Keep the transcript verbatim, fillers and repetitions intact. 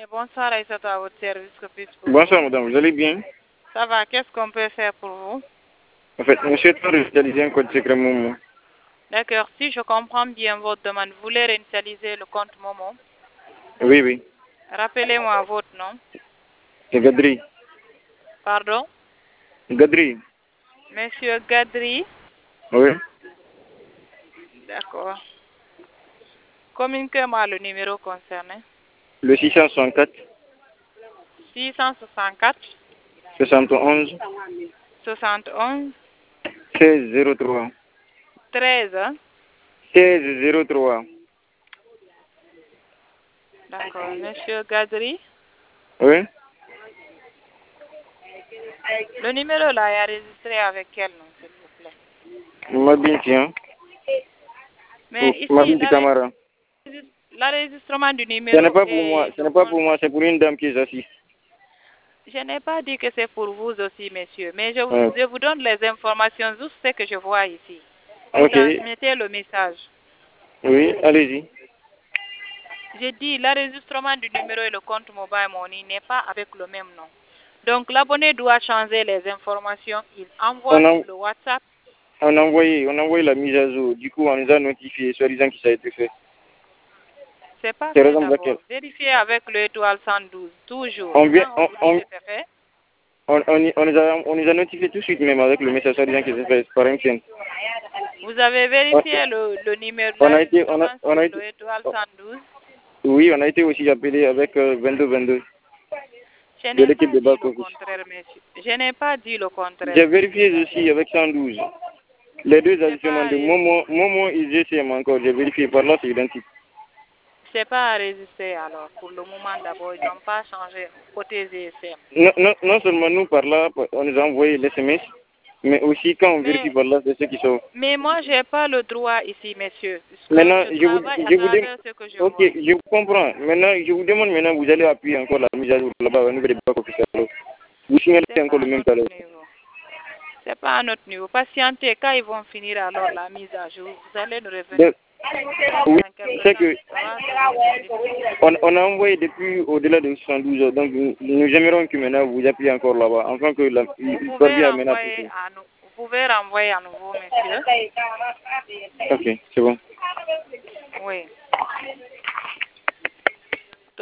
bonsoir Aïssatou, à votre service. Que puis-je pour Bonsoir vous? madame, vous allez bien? Ça va, qu'est-ce qu'on peut faire pour vous? En fait, monsieur doit réinitialiser un code secret Momo. D'accord, si je comprends bien votre demande, vous voulez réinitialiser le compte Momo? Oui, oui. Rappelez-moi votre nom. C'est Gadri. Pardon? Gadri. Monsieur Gadri? Oui. D'accord. Communiquez-moi le numéro concerné. Le six cent soixante-quatre, six cent soixante-quatre, soixante et onze, soixante et onze, seize zéro trois. treize. Hein? seize zéro trois. D'accord. Monsieur Gadri? Oui. Le numéro là est enregistré avec quel nom, s'il vous plaît? Mabinti, hein? Mais ici, Mabinti Camara. l'enregistrement du Ce numéro n'est pas pour est moi, ce le n'est pas compte. pour moi, c'est pour une dame qui assiste. Je n'ai pas dit que c'est pour vous aussi, monsieur, mais je vous, Ouais. je vous donne les informations, juste ce que je vois ici. Vous Ok. transmettez le message. Oui, allez-y. J'ai dit l'enregistrement du numéro et le compte mobile money n'est pas avec le même nom. Donc l'abonné doit changer les informations. Il envoie On a, sur le WhatsApp. on a envoyé, on a envoyé la mise à jour. Du coup, on nous a notifié, soi-disant que ça a été fait. C'est pas C'est la fait raison pour d'abord. laquelle Vérifiez avec le étoile cent douze, toujours. on vient, Quand on on, vous dit on, que c'est fait, on, on, y- on nous a, on nous a notifié tout de suite même avec le message soi-disant que c'est fait par M T N. vous avez On, vérifié le, le numéro, on a été, on a, l'enregistrement on sur a le été, étoile oh, cent douze. oui, on a été aussi appelé avec euh, vingt-deux vingt-deux Je de n'ai l'équipe pas de dit back le office. contraire, monsieur. Je n'ai pas dit le contraire, J'ai monsieur vérifié Gadri. aussi avec cent douze. Les deux C'est ajustements pas, de Momo, Momo et G C M encore, j'ai vérifié par là, c'est identique. c'est pas enregistré alors. Pour le moment d'abord, ils n'ont pas changé côté G S M. Non, non, non seulement nous par là, on nous a envoyé l'S M S, mais aussi quand on vérifie Mais, par là, c'est ceux qui sont. mais moi, je n'ai pas le droit ici, monsieur, puisque Maintenant, je je vous, travaille à je vous demande, travers ce que je ok, vois. je vous comprends. Maintenant, je vous demande maintenant, vous allez appuyer encore la mise à jour là-bas au niveau des back office. alors. Vous signalez C'est encore pas le à même notre talent. niveau. C'est pas à notre niveau. Patientez, quand ils vont finir alors la mise à jour, vous allez nous revenir. Donc, Peut-être oui, dans quelque c'est temps, que ça va devenir difficile. on, on a envoyé depuis au-delà de soixante-douze heures. Donc, nous, nous aimerions que maintenant vous appuyez encore là-bas, afin que la, Vous il pouvez parvienne à maintenant. renvoyer à nous. Vous pouvez renvoyer à nouveau, monsieur. Ok, c'est bon. Oui.